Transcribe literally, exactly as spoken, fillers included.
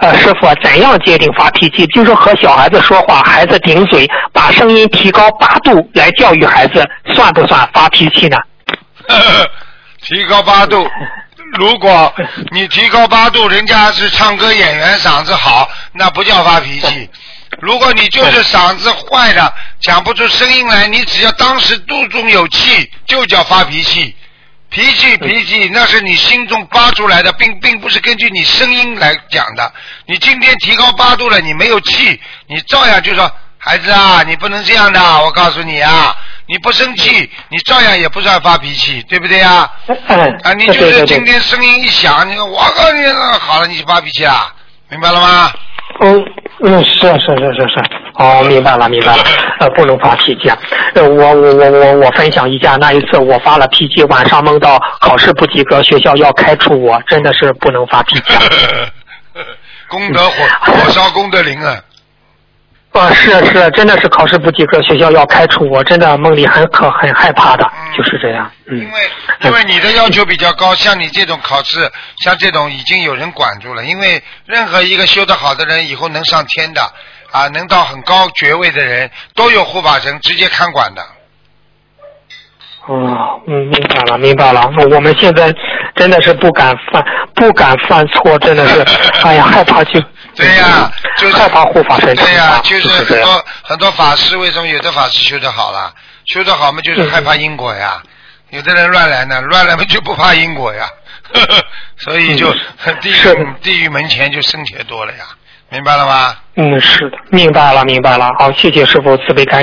呃，师傅怎样界定发脾气？就是和小孩子说话，孩子顶嘴，把声音提高八度来教育孩子，算不算发脾气呢？ 提高八度，如果你提高八度，人家是唱歌演员，嗓子好，那不叫发脾气。如果你就是嗓子坏的，讲不出声音来，你只要当时肚中有气，就叫发脾气。脾气脾气那是你心中发出来的，并并不是根据你声音来讲的。你今天提高八度了，你没有气，你照样就说孩子啊，你不能这样的，我告诉你啊，你不生气，你照样也不算发脾气，对不对呀？啊，你就是今天声音一响，你说我告诉你了，好了，你就发脾气了，明白了吗？ 嗯嗯，是是是是是，哦，明白了明白了，呃，不能发脾气啊。呃，我我我我我分享一下，那一次我发了脾气，晚上梦到考试不及格，学校要开除我，真的是不能发脾气、啊。 功德火火烧功德林啊！ 啊，是是，真的是考试不及格，学校要开除我，真的梦里很可很害怕的，嗯、就是这样。嗯，因为因为你的要求比较高，像你这种考试，像这种已经有人管住了。因为任何一个修得好的人，以后能上天的啊，能到很高爵位的人，都有护法神直接看管的。 哦，嗯，明白了，明白了。我们现在真的是不敢犯，不敢犯错，真的是，哎呀，害怕就。 对呀、啊，就是害怕护法神。 对呀、啊，就是很多很多法师，为什么有的法师修得好了？修得好嘛，就是害怕因果呀。嗯、有的人乱来呢，乱来嘛就不怕因果呀。呵呵，所以就地狱、嗯、地狱门前就生钱多了呀，明白了吗？ 嗯，是的，明白了，明白了。好，谢谢师父慈悲开示。